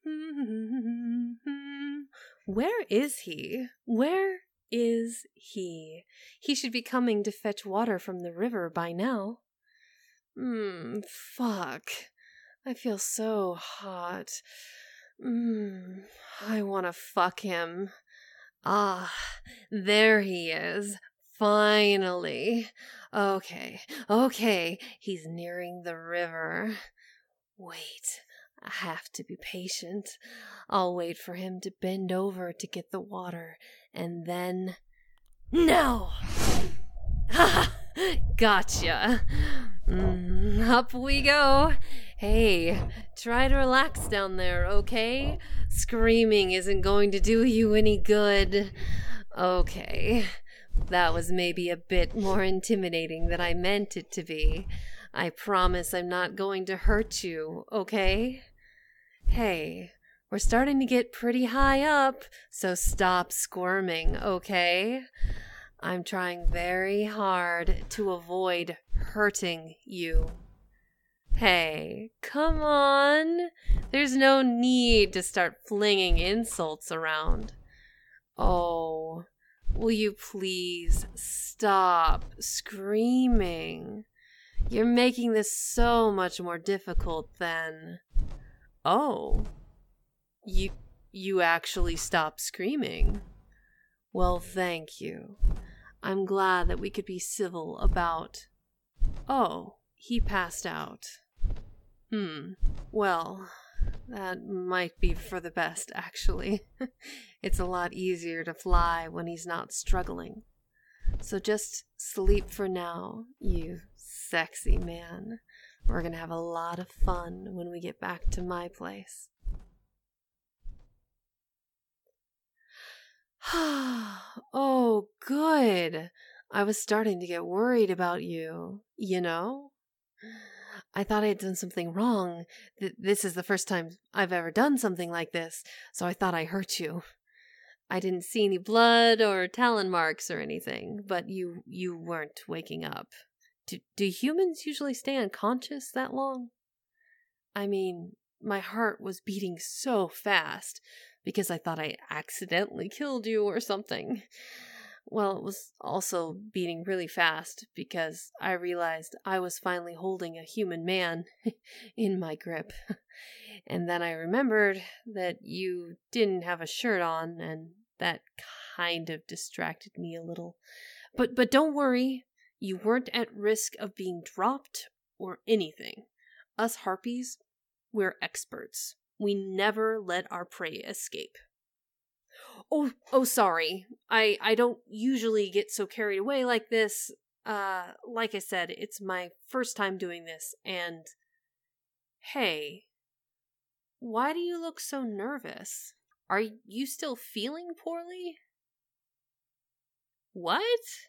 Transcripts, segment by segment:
Where is he? Where is he? He should be coming to fetch water from the river by now. Fuck. I feel so hot. I want to fuck him. Ah, there he is. Finally. Okay, he's nearing the river. Wait, I have to be patient. I'll wait for him to bend over to get the water, and then... No! Ha! Gotcha. Up we go. Hey, try to relax down there, okay? Screaming isn't going to do you any good. Okay, that was maybe a bit more intimidating than I meant it to be. I promise I'm not going to hurt you, okay? Hey, we're starting to get pretty high up, so stop squirming, okay? I'm trying very hard to avoid hurting you. Hey, come on. There's no need to start flinging insults around. Oh, will you please stop screaming? You're making this so much more difficult than... Oh, you actually stopped screaming. Well, thank you. I'm glad that we could be civil about... Oh, he passed out. Well, that might be for the best, actually. It's a lot easier to fly when he's not struggling. So just sleep for now, you sexy man. We're gonna have a lot of fun when we get back to my place. Oh, good. I was starting to get worried about you, you know? I thought I had done something wrong. This is the first time I've ever done something like this, so I thought I hurt you. I didn't see any blood or talon marks or anything, but you weren't waking up. Do humans usually stay unconscious that long? I mean, my heart was beating so fast because I thought I accidentally killed you or something. Well, it was also beating really fast because I realized I was finally holding a human man in my grip. And then I remembered that you didn't have a shirt on, and that kind of distracted me a little. But don't worry, you weren't at risk of being dropped or anything. Us harpies, we're experts. We never let our prey escape. Oh, sorry. I don't usually get so carried away like this. Like I said, it's my first time doing this, and... Hey, why do you look so nervous? Are you still feeling poorly? What?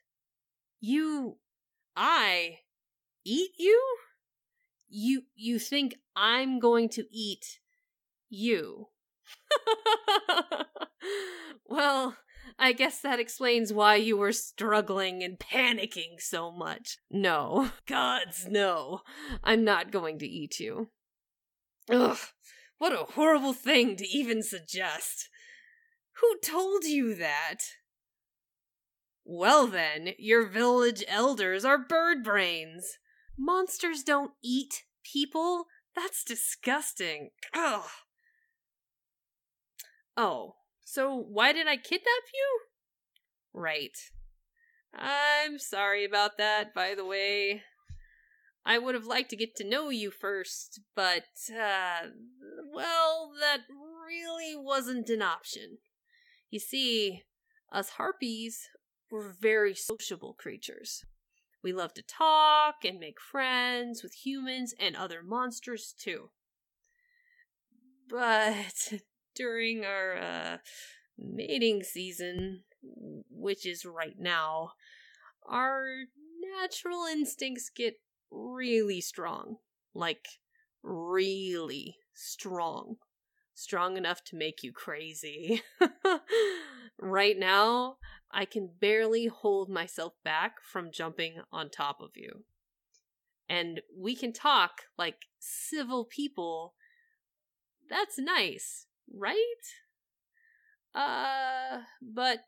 I eat you? You think I'm going to eat you? Well, I guess that explains why you were struggling and panicking so much. No, gods, no. I'm not going to eat you. Ugh, what a horrible thing to even suggest. Who told you that? Well then, your village elders are bird brains. Monsters don't eat people. That's disgusting. Ugh. Oh, so why did I kidnap you? Right. I'm sorry about that, by the way. I would have liked to get to know you first, but, well, that really wasn't an option. You see, us harpies were very sociable creatures. We love to talk and make friends with humans and other monsters, too. But during our, mating season, which is right now, our natural instincts get really strong. Like, really strong. Strong enough to make you crazy. Right now, I can barely hold myself back from jumping on top of you. And we can talk like civil people. That's nice. right? But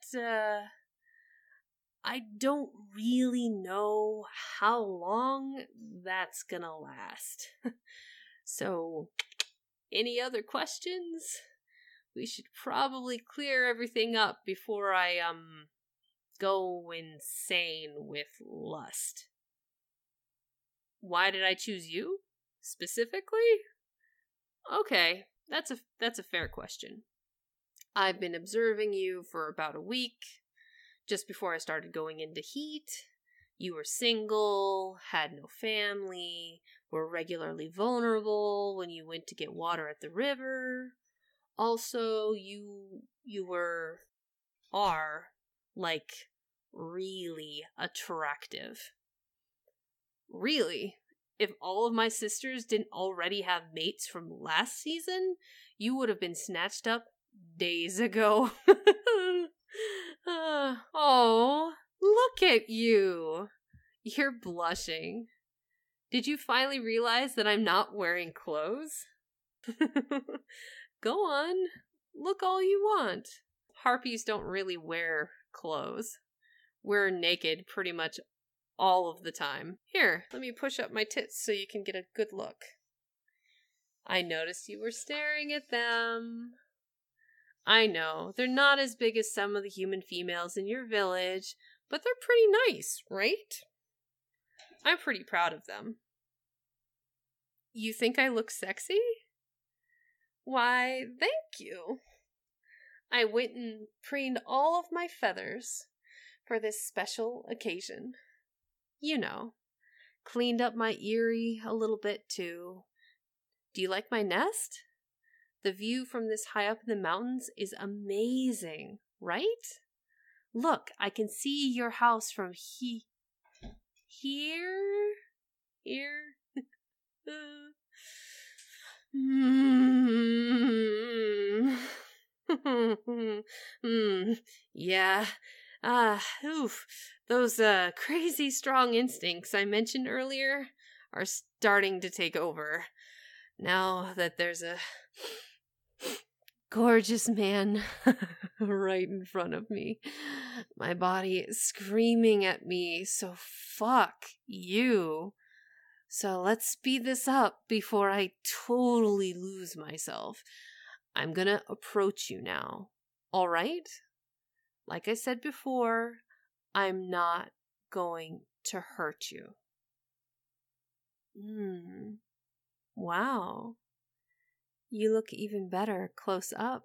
I don't really know how long that's gonna last. So, any other questions? We should probably clear everything up before I, go insane with lust. Why did I choose you? Specifically? Okay, that's a fair question. I've been observing you for about a week. Just before I started going into heat, you were single, had no family, were regularly vulnerable when you went to get water at the river. Also, you are, like, really attractive. Really? If all of my sisters didn't already have mates from last season, you would have been snatched up days ago. Oh, look at you. You're blushing. Did you finally realize that I'm not wearing clothes? Go on. Look all you want. Harpies don't really wear clothes. We're naked pretty much all of the time. Here, let me push up my tits so you can get a good look. I noticed you were staring at them. I know, they're not as big as some of the human females in your village, but they're pretty nice, right? I'm pretty proud of them. You think I look sexy? Why, thank you. I went and preened all of my feathers for this special occasion. You know, cleaned up my eyrie a little bit too. Do you like my nest? The view from this high up in the mountains is amazing, right? Look, I can see your house from here. Yeah. Oof. Those crazy strong instincts I mentioned earlier are starting to take over. Now that there's a gorgeous man right in front of me. My body is screaming at me, so fuck you. So let's speed this up before I totally lose myself. I'm gonna approach you now. Alright? Like I said before, I'm not going to hurt you. Wow. You look even better close up.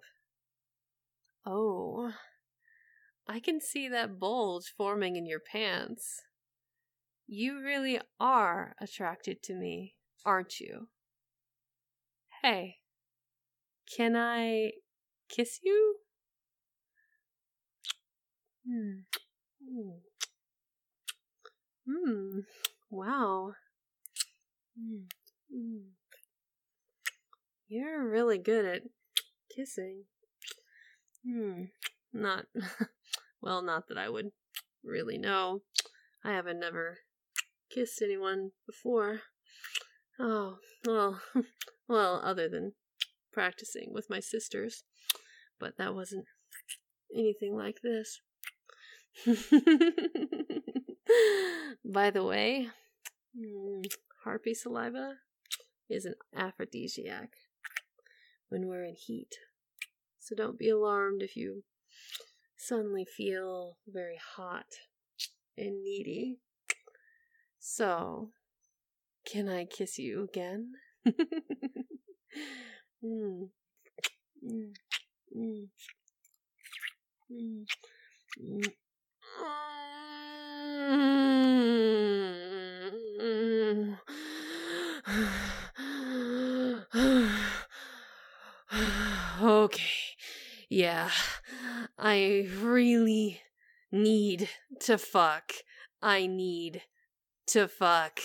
Oh, I can see that bulge forming in your pants. You really are attracted to me, aren't you? Hey, can I kiss you? Wow. You're really good at kissing. Not that I would really know. I haven't never kissed anyone before. Oh, well, other than practicing with my sisters. But that wasn't anything like this. By the way, harpy saliva is an aphrodisiac when we're in heat. So don't be alarmed if you suddenly feel very hot and needy. So, can I kiss you again? Okay. Yeah. I really need to fuck. I need to fuck.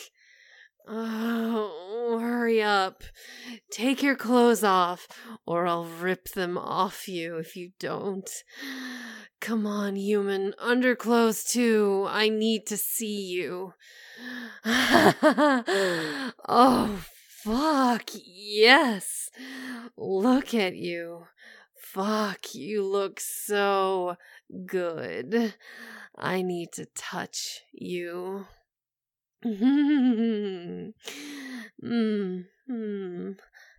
Oh, hurry up. Take your clothes off, or I'll rip them off you if you don't. Come on, human. Underclothes, too. I need to see you. Oh, fuck. Yes. Look at you. Fuck, you look so good. I need to touch you. mm, mm.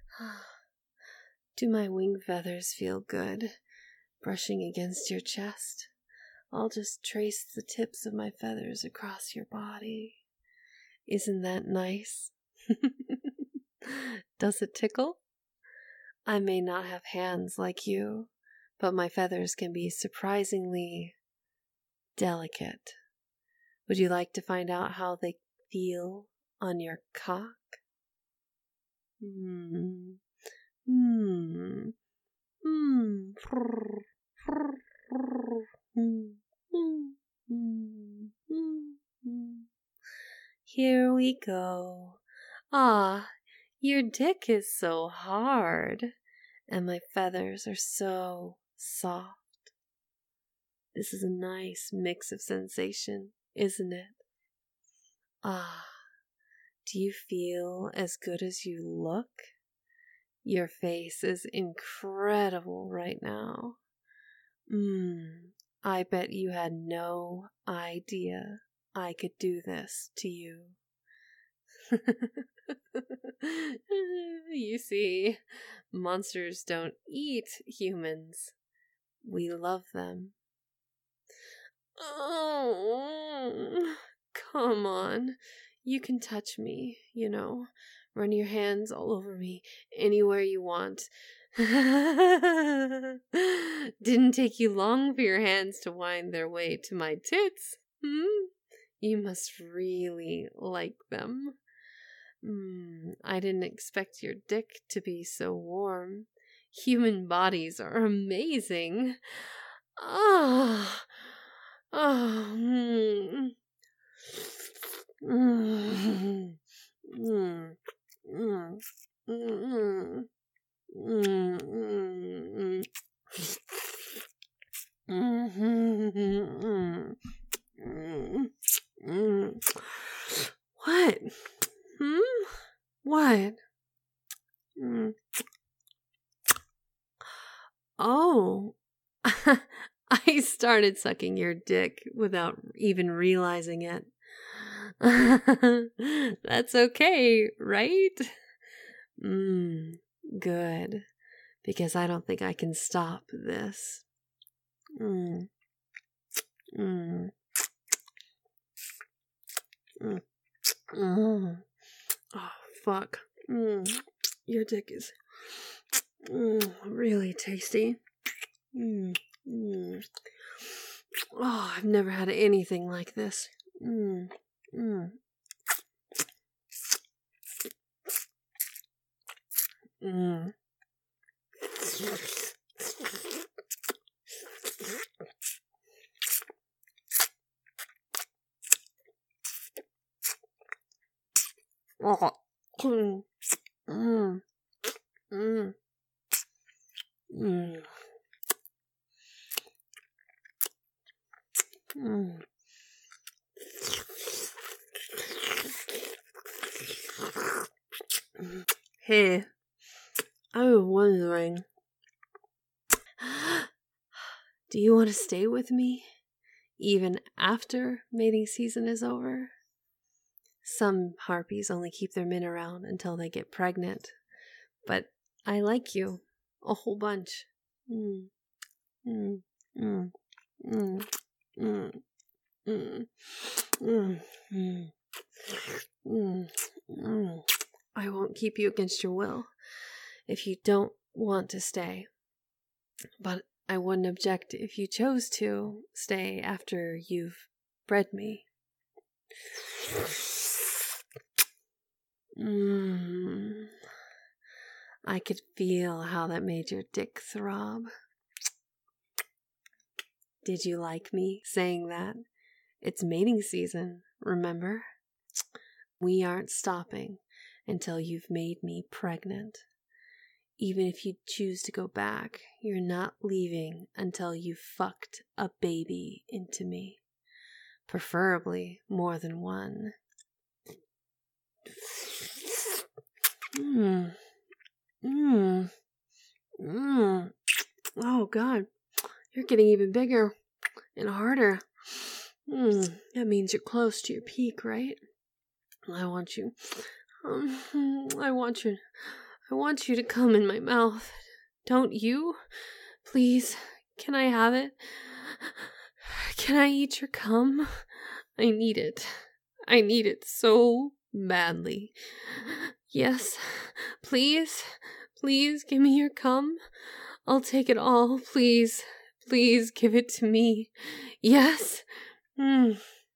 Do my wing feathers feel good, brushing against your chest? I'll just trace the tips of my feathers across your body. Isn't that nice? Does it tickle? I may not have hands like you, but my feathers can be surprisingly delicate. Would you like to find out how they feel on your cock? Hmm. Hmm. Hmm. Here we go. Ah, your dick is so hard, and my feathers are so soft. This is a nice mix of sensation, isn't it? Ah, do you feel as good as you look? Your face is incredible right now. I bet you had no idea I could do this to you. You see, monsters don't eat humans. We love them. Oh, come on. You can touch me, Run your hands all over me, anywhere you want. Didn't take you long for your hands to wind their way to my tits. You must really like them. I didn't expect your dick to be so warm. Human bodies are amazing. Ah. Oh. What? What? Oh. I started sucking your dick without even realizing it. That's okay, right? Good. Because I don't think I can stop this. Oh, fuck. Your dick is really tasty. Oh, I've never had anything like this. Hey, I was wondering, do you want to stay with me even after mating season is over? Some harpies only keep their men around until they get pregnant, but I like you a whole bunch. I won't keep you against your will if you don't want to stay, but I wouldn't object if you chose to stay after you've bred me. I could feel how that made your dick throb. Did you like me saying that? It's mating season, remember? We aren't stopping until you've made me pregnant. Even if you choose to go back, you're not leaving until you've fucked a baby into me. Preferably more than one. God. You're getting even bigger and harder. That means you're close to your peak, right? I want you. I want you to come in my mouth. Don't you? Please, can I have it? Can I eat your cum? I need it. I need it so badly. Yes, please. Please give me your cum. I'll take it all. Please. Please give it to me. Yes. Oh,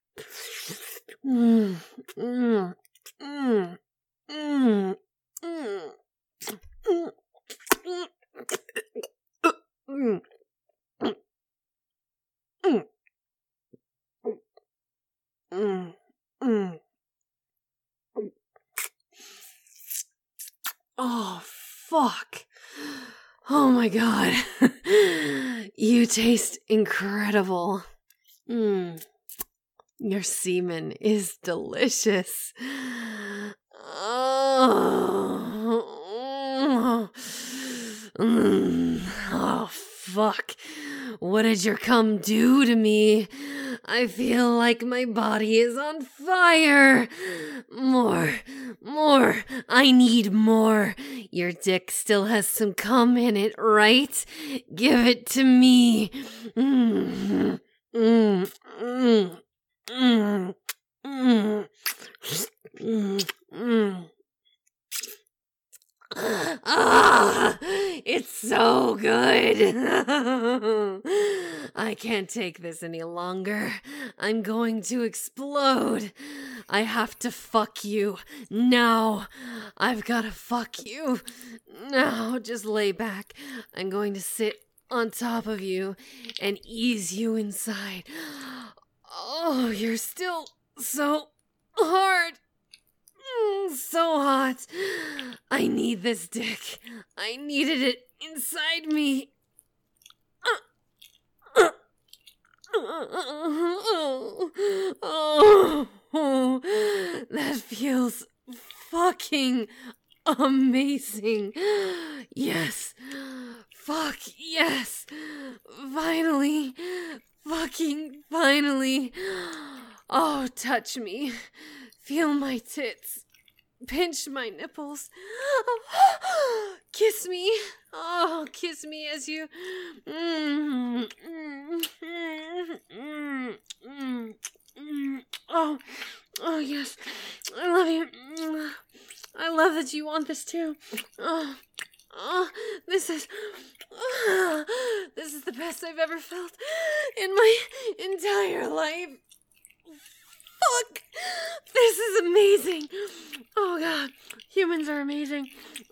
fuck. Oh my God. You taste incredible. Your semen is delicious. Oh, fuck. What did your cum do to me? I feel like my body is on fire. More. I need more. Your dick still has some cum in it, right? Give it to me. It's so good. I can't take this any longer. I'm going to explode. I have to fuck you now. I've got to fuck you now. Just lay back. I'm going to sit on top of you and ease you inside. Oh, you're still so hard. So hot. I need this dick. I needed it inside me. Oh, that feels fucking amazing. Yes. Fuck, yes. Finally. Fucking finally. Oh, touch me. Feel my tits. Pinch my nipples. Kiss me. Oh, kiss me as you. Oh, yes. I love you. I love that you want this too. This is the best I've ever felt in my entire life. Fuck! This is amazing! Oh God, humans are amazing.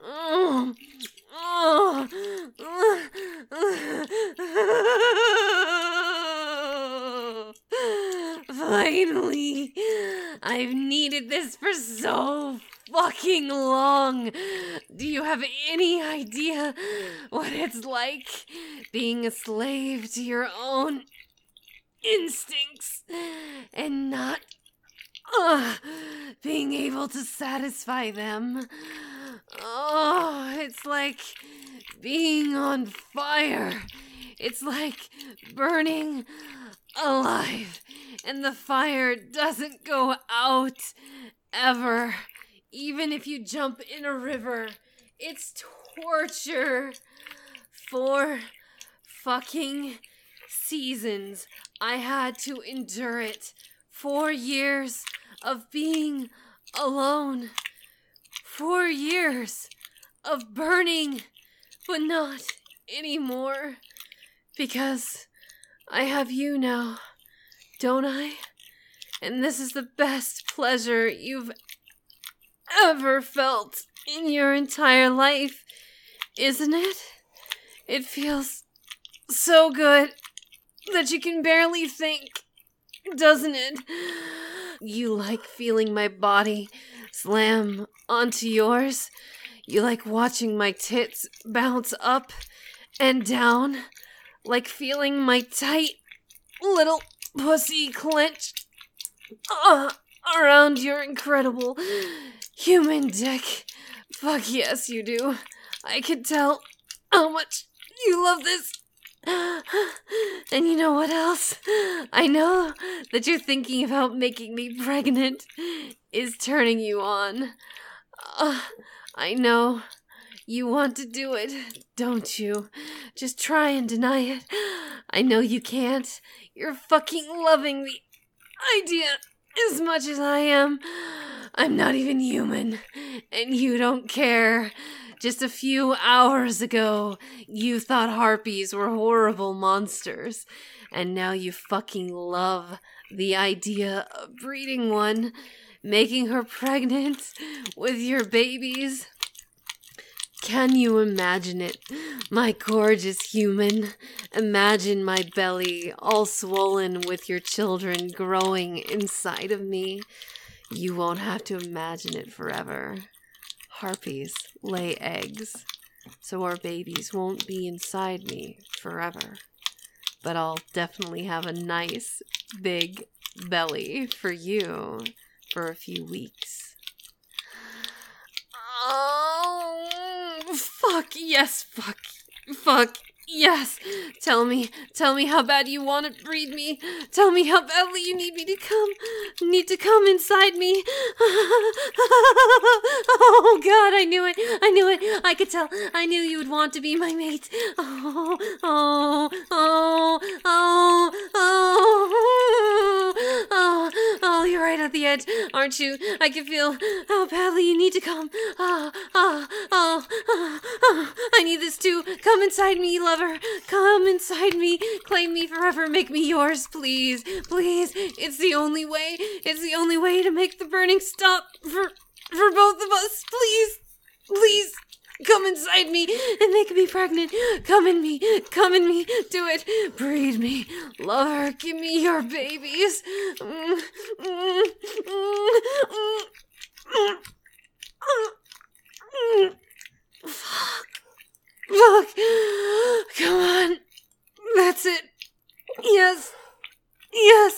Finally! I've needed this for so fucking long. Do you have any idea what it's like being a slave to your own instincts and not being able to satisfy them? Oh, it's like being on fire. It's like burning alive, and the fire doesn't go out ever. Even if you jump in a river, it's torture. 4 fucking seasons I had to endure it. 4 years of being alone. 4 years of burning, but not anymore. Because I have you now, don't I? And this is the best pleasure you've ever felt in your entire life, isn't it? It feels so good that you can barely think, doesn't it? You like feeling my body slam onto yours? You like watching my tits bounce up and down? Like feeling my tight little pussy clench around your incredible human dick? Fuck yes, you do. I can tell how much you love this And you know what else? I know that you're thinking about making me pregnant is turning you on. I know. You want to do it, don't you? Just try and deny it. I know you can't. You're fucking loving the idea as much as I am. I'm not even human, and you don't care. Just a few hours ago, you thought harpies were horrible monsters, and now you fucking love the idea of breeding one, making her pregnant with your babies. Can you imagine it, my gorgeous human? Imagine my belly all swollen with your children growing inside of me. You won't have to imagine it forever. Harpies lay eggs, so our babies won't be inside me forever. But I'll definitely have a nice, big belly for you for a few weeks. Oh, fuck, yes, fuck, yes. Tell me how bad you want to breed me. Tell me how badly you need to come inside me. Oh, God, I knew it, I could tell, I knew you would want to be my mate. Oh, you're right at the edge, aren't you? I can feel how badly you need to come. I need this too. Come inside me, lover. Come inside me. Claim me forever. Make me yours, please. Please. It's the only way. It's the only way to make the burning stop for both of us. Please. Please. Come inside me and make me pregnant. Come in me. Come in me. Do it. Breed me. Lover, give me your babies. Fuck. Come on. That's it. Yes. Yes.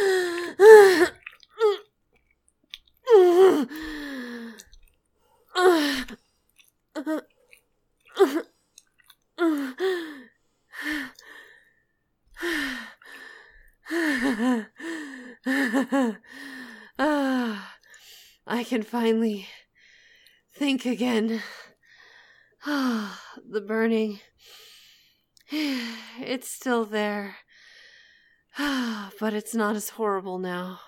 I can finally think again. The burning. It's still there. But it's not as horrible now.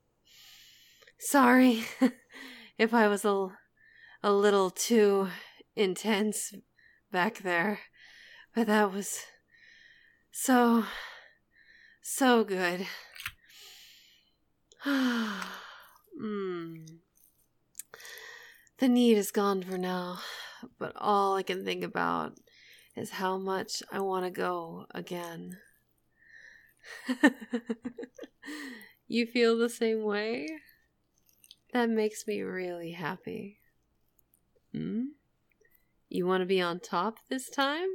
Sorry if I was a little too intense back there. But that was so good. The need is gone for now, but all I can think about is how much I want to go again. You feel the same way? That makes me really happy. You want to be on top this time?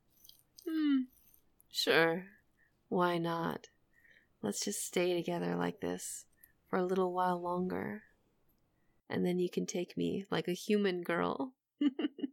Sure. Why not? Let's just stay together like this for a little while longer. And then you can take me like a human girl.